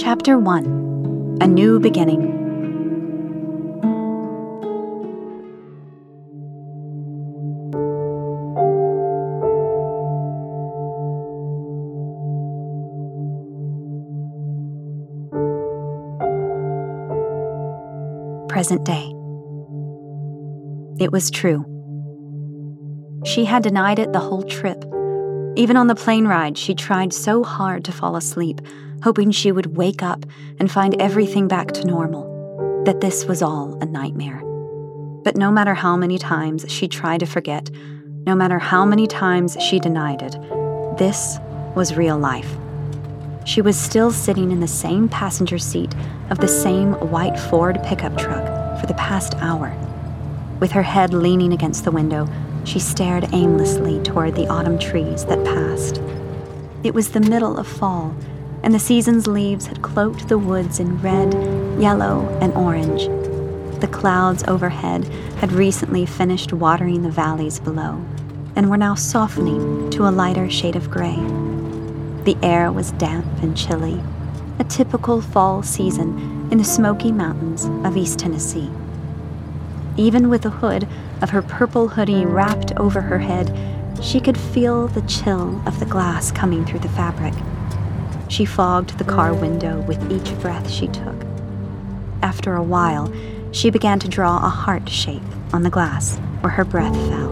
Chapter 1. A New Beginning. Present day. It was true. She had denied it the whole trip. Even on the plane ride, she tried so hard to fall asleep, hoping she would wake up and find everything back to normal, that this was all a nightmare. But no matter how many times she tried to forget, no matter how many times she denied it, this was real life. She was still sitting in the same passenger seat of the same white Ford pickup truck for the past hour. With her head leaning against the window, she stared aimlessly toward the autumn trees that passed. It was the middle of fall, and the season's leaves had cloaked the woods in red, yellow, and orange. The clouds overhead had recently finished watering the valleys below, and were now softening to a lighter shade of gray. The air was damp and chilly, a typical fall season in the Smoky Mountains of East Tennessee. Even with the hood of her purple hoodie wrapped over her head, she could feel the chill of the glass coming through the fabric. She fogged the car window with each breath she took. After a while, she began to draw a heart shape on the glass where her breath fell.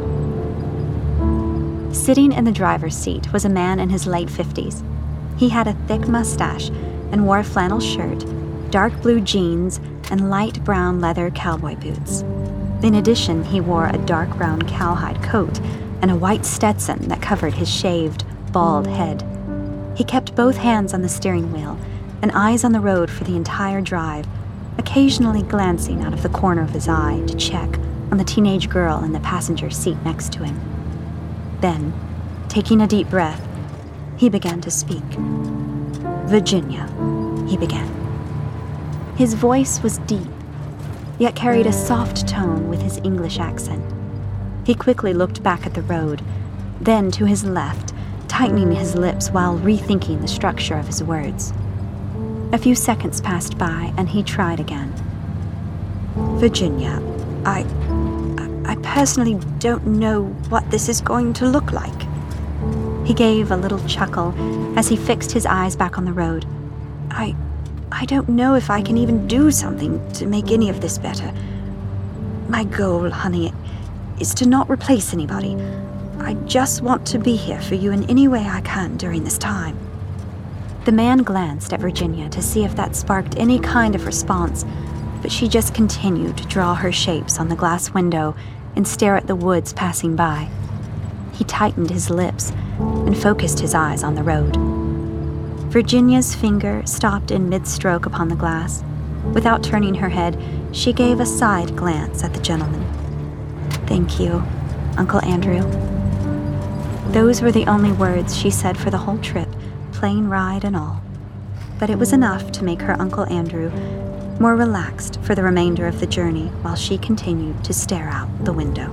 Sitting in the driver's seat was a man in his late 50s. He had a thick mustache and wore a flannel shirt, dark blue jeans, and light brown leather cowboy boots. In addition, he wore a dark brown cowhide coat and a white Stetson that covered his shaved, bald head. He kept both hands on the steering wheel and eyes on the road for the entire drive, occasionally glancing out of the corner of his eye to check on the teenage girl in the passenger seat next to him. Then, taking a deep breath, he began to speak. "Virginia," he began. His voice was deep, yet carried a soft tone with his English accent. He quickly looked back at the road, then to his left, tightening his lips while rethinking the structure of his words. A few seconds passed by, and he tried again. "Virginia, I personally don't know what this is going to look like." He gave a little chuckle as he fixed his eyes back on the road. I don't know if I can even do something to make any of this better. My goal, honey, is to not replace anybody. I just want to be here for you in any way I can during this time." The man glanced at Virginia to see if that sparked any kind of response, but she just continued to draw her shapes on the glass window and stare at the woods passing by. He tightened his lips and focused his eyes on the road. Virginia's finger stopped in mid-stroke upon the glass. Without turning her head, she gave a side glance at the gentleman. "Thank you, Uncle Andrew." Those were the only words she said for the whole trip, plane ride and all. But it was enough to make her Uncle Andrew more relaxed for the remainder of the journey while she continued to stare out the window.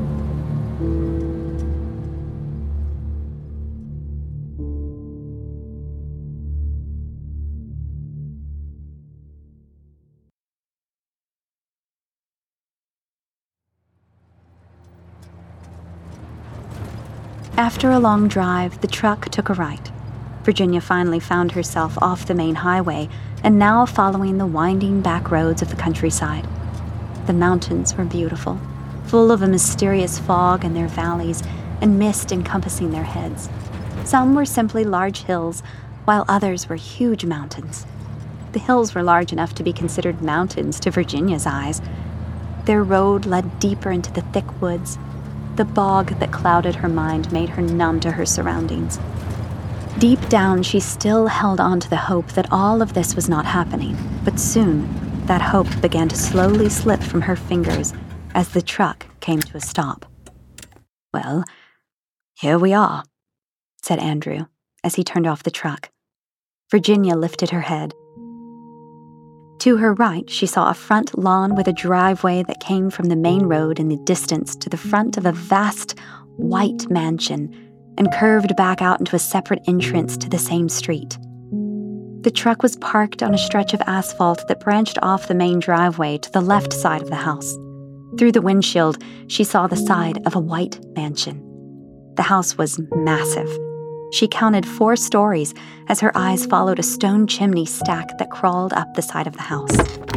After a long drive, the truck took a right. Virginia finally found herself off the main highway and now following the winding back roads of the countryside. The mountains were beautiful, full of a mysterious fog in their valleys and mist encompassing their heads. Some were simply large hills, while others were huge mountains. The hills were large enough to be considered mountains to Virginia's eyes. Their road led deeper into the thick woods. The bog that clouded her mind made her numb to her surroundings. Deep down, she still held on to the hope that all of this was not happening, but soon, that hope began to slowly slip from her fingers as the truck came to a stop. "Well, here we are," said Andrew as he turned off the truck. Virginia lifted her head. To her right, she saw a front lawn with a driveway that came from the main road in the distance to the front of a vast, white mansion and curved back out into a separate entrance to the same street. The truck was parked on a stretch of asphalt that branched off the main driveway to the left side of the house. Through the windshield, she saw the side of a white mansion. The house was massive. She counted 4 stories as her eyes followed a stone chimney stack that crawled up the side of the house.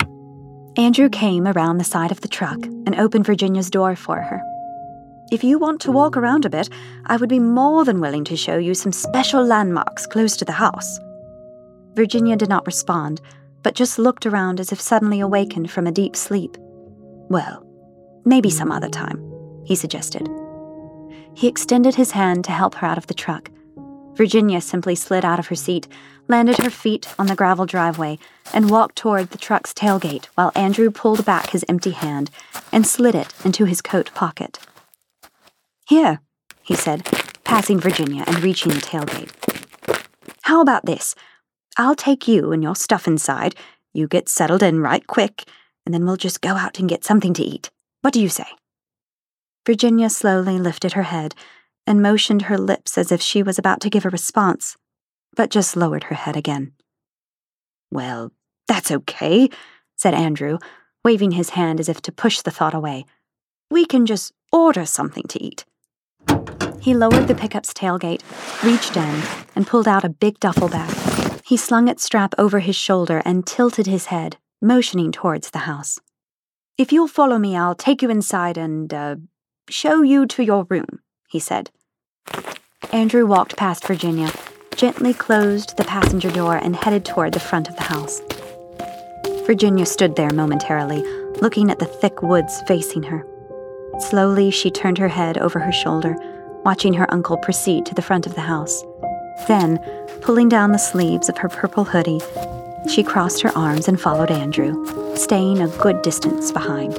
Andrew came around the side of the truck and opened Virginia's door for her. "If you want to walk around a bit, I would be more than willing to show you some special landmarks close to the house." Virginia did not respond, but just looked around as if suddenly awakened from a deep sleep. "Well, maybe some other time," he suggested. He extended his hand to help her out of the truck. Virginia simply slid out of her seat, landed her feet on the gravel driveway, and walked toward the truck's tailgate while Andrew pulled back his empty hand and slid it into his coat pocket. "Here," he said, passing Virginia and reaching the tailgate. "How about this? I'll take you and your stuff inside. You get settled in right quick, and then we'll just go out and get something to eat. What do you say?" Virginia slowly lifted her head and motioned her lips as if she was about to give a response, but just lowered her head again. "Well, that's okay," said Andrew, waving his hand as if to push the thought away. "We can just order something to eat." He lowered the pickup's tailgate, reached in, and pulled out a big duffel bag. He slung its strap over his shoulder and tilted his head, motioning towards the house. "If you'll follow me, I'll take you inside and, show you to your room," he said. Andrew walked past Virginia, gently closed the passenger door, and headed toward the front of the house. Virginia stood there momentarily, looking at the thick woods facing her. Slowly, she turned her head over her shoulder, watching her uncle proceed to the front of the house. Then, pulling down the sleeves of her purple hoodie, she crossed her arms and followed Andrew, staying a good distance behind.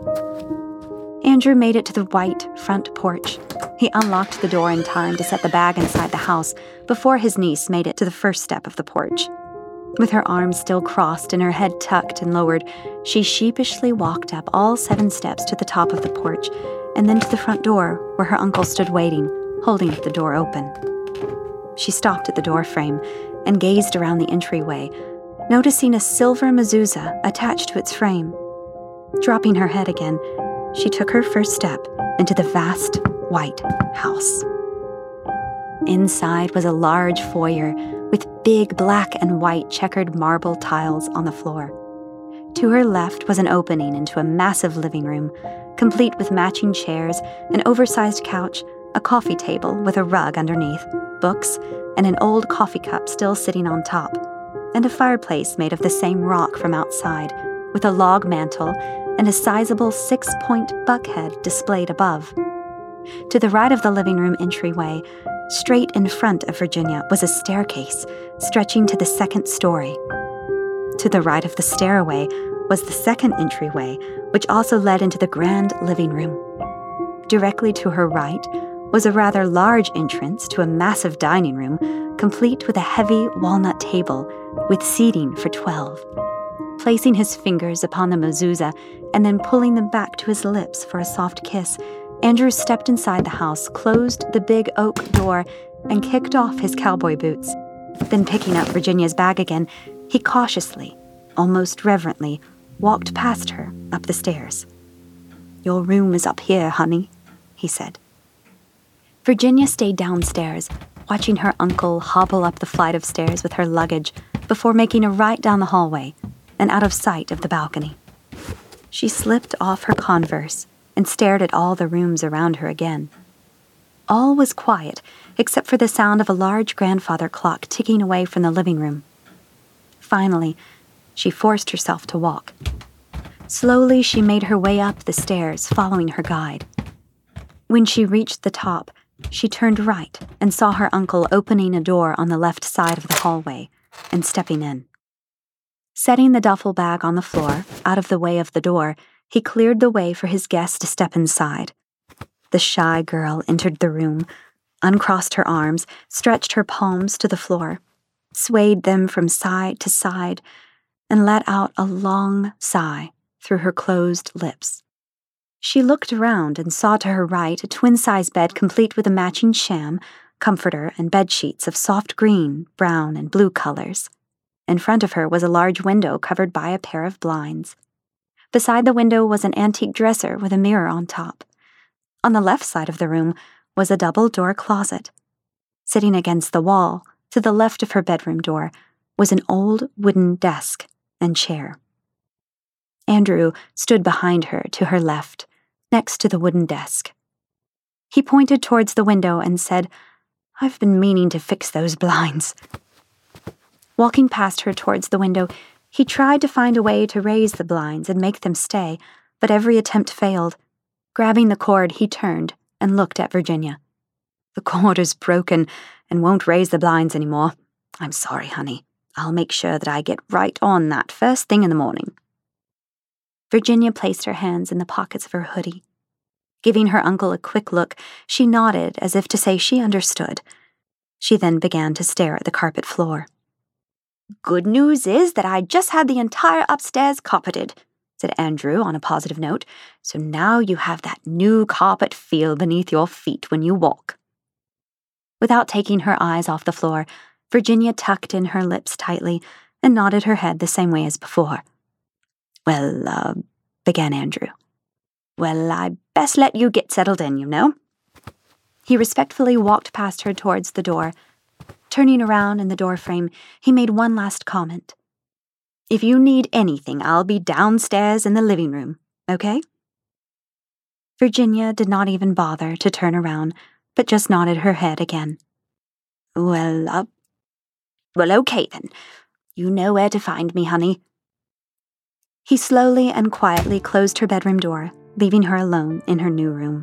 Andrew made it to the white front porch. He unlocked the door in time to set the bag inside the house before his niece made it to the first step of the porch. With her arms still crossed and her head tucked and lowered, she sheepishly walked up all 7 steps to the top of the porch and then to the front door where her uncle stood waiting, holding the door open. She stopped at the door frame and gazed around the entryway, noticing a silver mezuzah attached to its frame. Dropping her head again, she took her first step into the vast white house. Inside was a large foyer with big black and white checkered marble tiles on the floor. To her left was an opening into a massive living room, complete with matching chairs, an oversized couch, a coffee table with a rug underneath, books, and an old coffee cup still sitting on top, and a fireplace made of the same rock from outside, with a log mantel and a sizable 6-point buckhead displayed above. To the right of the living room entryway, straight in front of Virginia, was a staircase stretching to the 2nd story. To the right of the stairway was the 2nd entryway, which also led into the grand living room. Directly to her right was a rather large entrance to a massive dining room, complete with a heavy walnut table with seating for 12. Placing his fingers upon the mezuzah and then pulling them back to his lips for a soft kiss, Andrew stepped inside the house, closed the big oak door, and kicked off his cowboy boots. Then picking up Virginia's bag again, he cautiously, almost reverently, walked past her up the stairs. "Your room is up here, honey," he said. Virginia stayed downstairs, watching her uncle hobble up the flight of stairs with her luggage before making a right down the hallway and out of sight of the balcony. She slipped off her Converse and stared at all the rooms around her again. All was quiet except for the sound of a large grandfather clock ticking away from the living room. Finally, she forced herself to walk. Slowly, she made her way up the stairs, following her guide. When she reached the top, she turned right and saw her uncle opening a door on the left side of the hallway and stepping in. Setting the duffel bag on the floor, out of the way of the door, he cleared the way for his guest to step inside. The shy girl entered the room, uncrossed her arms, stretched her palms to the floor, swayed them from side to side, and let out a long sigh through her closed lips. She looked around and saw to her right a twin-size bed complete with a matching sham, comforter, and bed sheets of soft green, brown, and blue colors. In front of her was a large window covered by a pair of blinds. Beside the window was an antique dresser with a mirror on top. On the left side of the room was a double-door closet. Sitting against the wall, to the left of her bedroom door, was an old wooden desk and chair. Andrew stood behind her to her left, next to the wooden desk. He pointed towards the window and said, "I've been meaning to fix those blinds." Walking past her towards the window, he tried to find a way to raise the blinds and make them stay, but every attempt failed. Grabbing the cord, he turned and looked at Virginia. "The cord is broken and won't raise the blinds anymore. I'm sorry, honey. I'll make sure that I get right on that first thing in the morning." Virginia placed her hands in the pockets of her hoodie. Giving her uncle a quick look, she nodded as if to say she understood. She then began to stare at the carpet floor. "Good news is that I just had the entire upstairs carpeted," said Andrew on a positive note, "so now you have that new carpet feel beneath your feet when you walk." Without taking her eyes off the floor, Virginia tucked in her lips tightly and nodded her head the same way as before. "Well, began Andrew. "Well, I best let you get settled in, you know." He respectfully walked past her towards the door. Turning around in the doorframe, he made one last comment. "If you need anything, I'll be downstairs in the living room, okay?" Virginia did not even bother to turn around, but just nodded her head again. Well, okay then. You know where to find me, honey." He slowly and quietly closed her bedroom door, leaving her alone in her new room.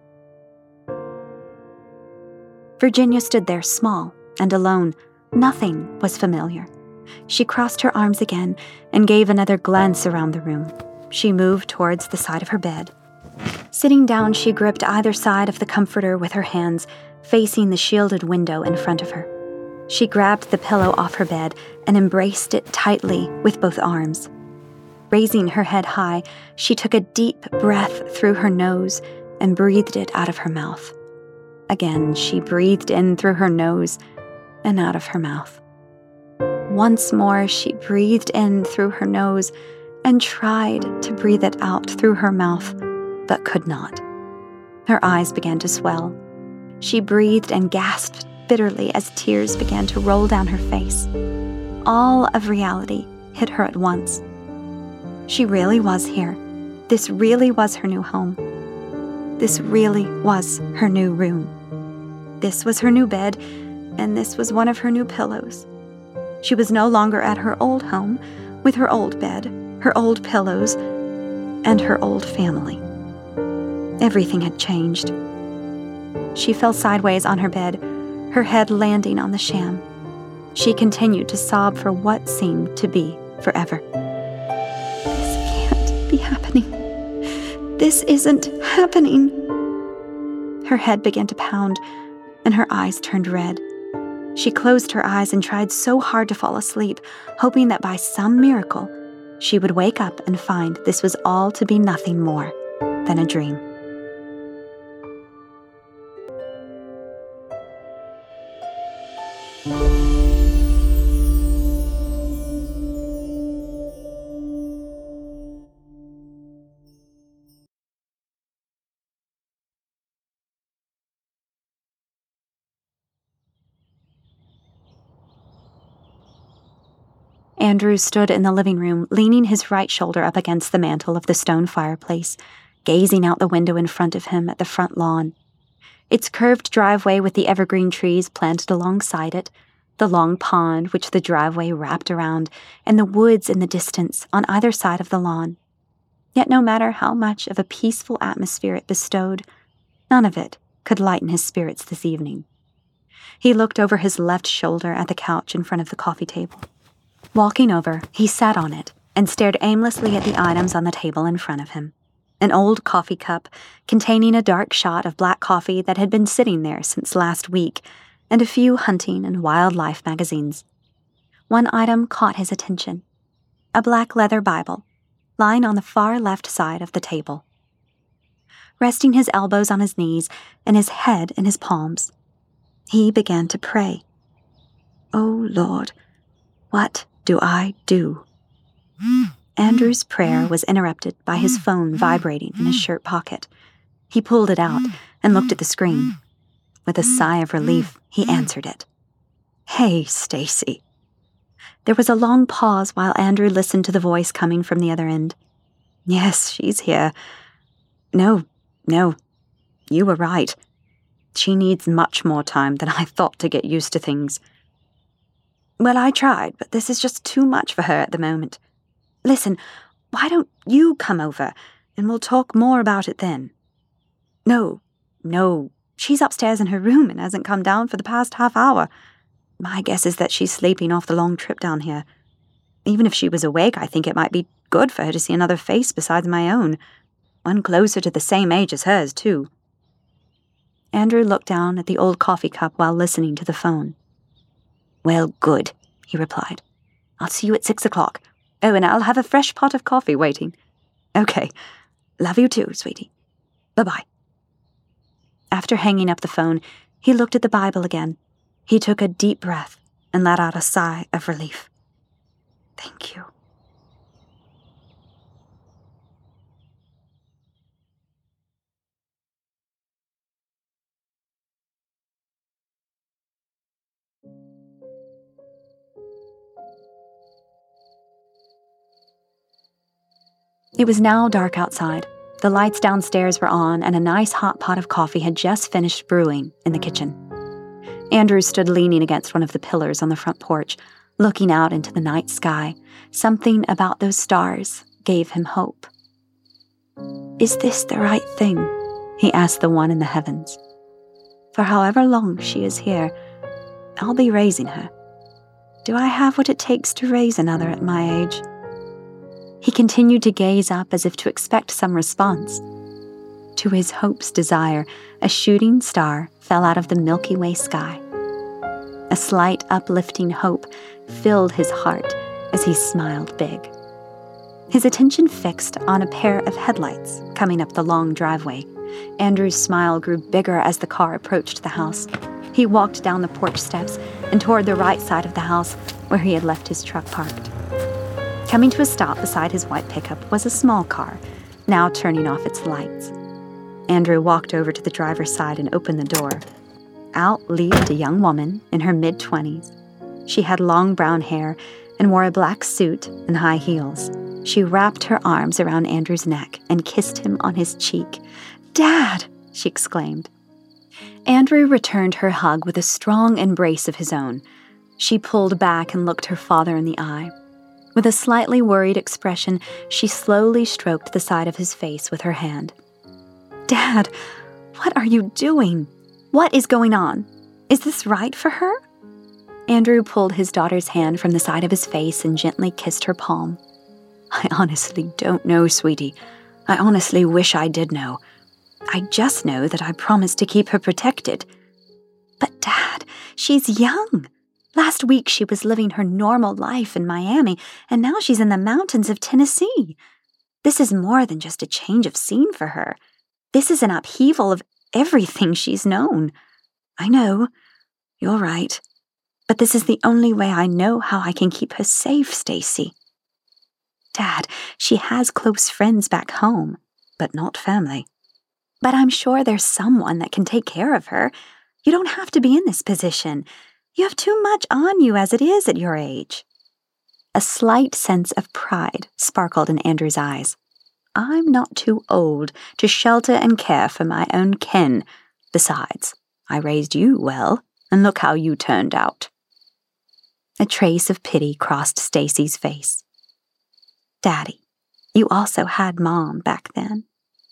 Virginia stood there small and alone. Nothing was familiar. She crossed her arms again and gave another glance around the room. She moved towards the side of her bed. Sitting down, she gripped either side of the comforter with her hands, facing the shielded window in front of her. She grabbed the pillow off her bed and embraced it tightly with both arms. Raising her head high, she took a deep breath through her nose and breathed it out of her mouth. Again, she breathed in through her nose and out of her mouth. Once more, she breathed in through her nose and tried to breathe it out through her mouth, but could not. Her eyes began to swell. She breathed and gasped bitterly as tears began to roll down her face. All of reality hit her at once. She really was here. This really was her new home. This really was her new room. This was her new bed, and this was one of her new pillows. She was no longer at her old home, with her old bed, her old pillows, and her old family. Everything had changed. She fell sideways on her bed, her head landing on the sham. She continued to sob for what seemed to be forever. "This can't be happening. This isn't happening." Her head began to pound, and her eyes turned red. She closed her eyes and tried so hard to fall asleep, hoping that by some miracle, she would wake up and find this was all to be nothing more than a dream. Andrew stood in the living room, leaning his right shoulder up against the mantel of the stone fireplace, gazing out the window in front of him at the front lawn. Its curved driveway with the evergreen trees planted alongside it, the long pond which the driveway wrapped around, and the woods in the distance on either side of the lawn. Yet no matter how much of a peaceful atmosphere it bestowed, none of it could lighten his spirits this evening. He looked over his left shoulder at the couch in front of the coffee table. Walking over, he sat on it and stared aimlessly at the items on the table in front of him. An old coffee cup containing a dark shot of black coffee that had been sitting there since last week, and a few hunting and wildlife magazines. One item caught his attention: a black leather Bible, lying on the far left side of the table. Resting his elbows on his knees and his head in his palms, he began to pray. "Oh Lord, what do I do? Andrew's prayer was interrupted by his phone vibrating in his shirt pocket. He pulled it out and looked at the screen. With a sigh of relief, he answered it. "Hey, Stacy." There was a long pause while Andrew listened to the voice coming from the other end. "Yes, she's here. No, you were right. She needs much more time than I thought to get used to things." "Well, I tried, but this is just too much for her at the moment. Listen, why don't you come over, and we'll talk more about it then?" No, she's upstairs in her room and hasn't come down for the past half hour. My guess is that she's sleeping off the long trip down here. Even if she was awake, I think it might be good for her to see another face besides my own. One closer to the same age as hers, too. Andrew looked down at the old coffee cup while listening to the phone. "Well, good," he replied. "I'll see you at 6 o'clock. Oh, and I'll have a fresh pot of coffee waiting." "Okay. Love you too, sweetie. Bye-bye." After hanging up the phone, he looked at the Bible again. He took a deep breath and let out a sigh of relief. Thank you. It was now dark outside. The lights downstairs were on, and a nice hot pot of coffee had just finished brewing in the kitchen. Andrew stood leaning against one of the pillars on the front porch, looking out into the night sky. Something about those stars gave him hope. "Is this the right thing?" he asked the one in the heavens. "For however long she is here, I'll be raising her. Do I have what it takes to raise another at my age?" He continued to gaze up as if to expect some response. To his hope's desire, a shooting star fell out of the Milky Way sky. A slight uplifting hope filled his heart as he smiled big. His attention fixed on a pair of headlights coming up the long driveway. Andrew's smile grew bigger as the car approached the house. He walked down the porch steps and toward the right side of the house where he had left his truck parked. Coming to a stop beside his white pickup was a small car, now turning off its lights. Andrew walked over to the driver's side and opened the door. Out leaped a young woman in her mid-20s. She had long brown hair and wore a black suit and high heels. She wrapped her arms around Andrew's neck and kissed him on his cheek. "Dad!" she exclaimed. Andrew returned her hug with a strong embrace of his own. She pulled back and looked her father in the eye. With a slightly worried expression, she slowly stroked the side of his face with her hand. "Dad, what are you doing? What is going on? Is this right for her?" Andrew pulled his daughter's hand from the side of his face and gently kissed her palm. "I honestly don't know, sweetie. I honestly wish I did know. I just know that I promised to keep her protected." "But Dad, she's young. Last week she was living her normal life in Miami, and now she's in the mountains of Tennessee. This is more than just a change of scene for her. This is an upheaval of everything she's known. I know, you're right. But this is the only way I know how I can keep her safe, Stacy." "Dad, she has close friends back home, but not family. But I'm sure there's someone that can take care of her. You don't have to be in this position. You have too much on you as it is at your age." A slight sense of pride sparkled in Andrew's eyes. "I'm not too old to shelter and care for my own kin. Besides, I raised you well, and look how you turned out." A trace of pity crossed Stacy's face. "Daddy, you also had Mom back then."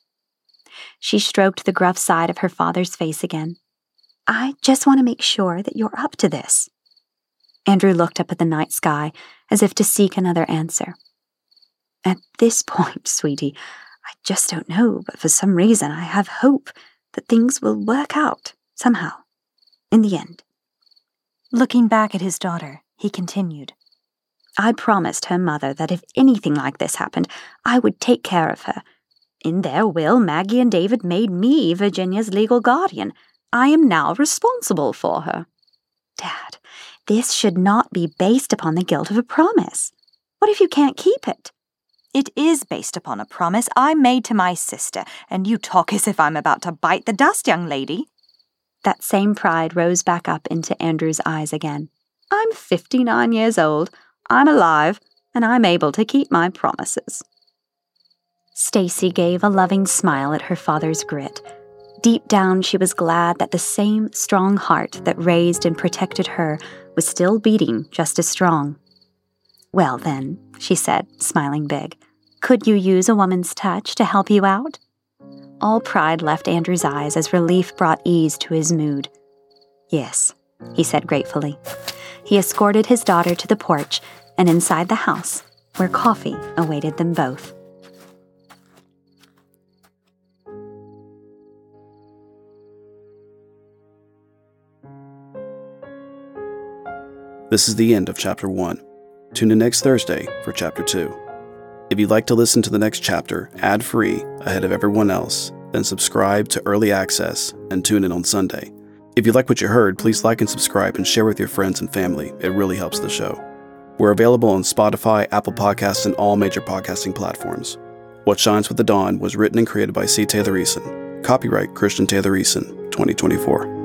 She stroked the gruff side of her father's face again. "I just want to make sure that you're up to this." Andrew looked up at the night sky as if to seek another answer. "At this point, sweetie, I just don't know, but for some reason I have hope that things will work out, somehow, in the end." Looking back at his daughter, he continued, "I promised her mother that if anything like this happened, I would take care of her. In their will, Maggie and David made me Virginia's legal guardian. I am now responsible for her. Dad, This should not be based upon the guilt of a promise. What if you can't keep it? It is based upon a promise I made to my sister, and you talk as if I'm about to bite the dust, young lady. That same pride rose back up into Andrew's eyes again. I'm 59 years old, I'm alive, and I'm able to keep my promises. Stacy gave a loving smile at her father's grit. Deep down, she was glad that the same strong heart that raised and protected her was still beating just as strong. Well then, she said, smiling big, could you use a woman's touch to help you out? All pride left Andrew's eyes as relief brought ease to his mood. Yes, he said gratefully. He escorted his daughter to the porch and inside the house, where coffee awaited them both. This is the end of Chapter 1. Tune in next Thursday for Chapter 2. If you'd like to listen to the next chapter ad-free ahead of everyone else, then subscribe to Early Access and tune in on Sunday. If you like what you heard, please like and subscribe and share with your friends and family. It really helps the show. We're available on Spotify, Apple Podcasts, and all major podcasting platforms. What Shines with the Dawn was written and created by C. Taylor Eason. Copyright Christian Taylor Eason, 2024.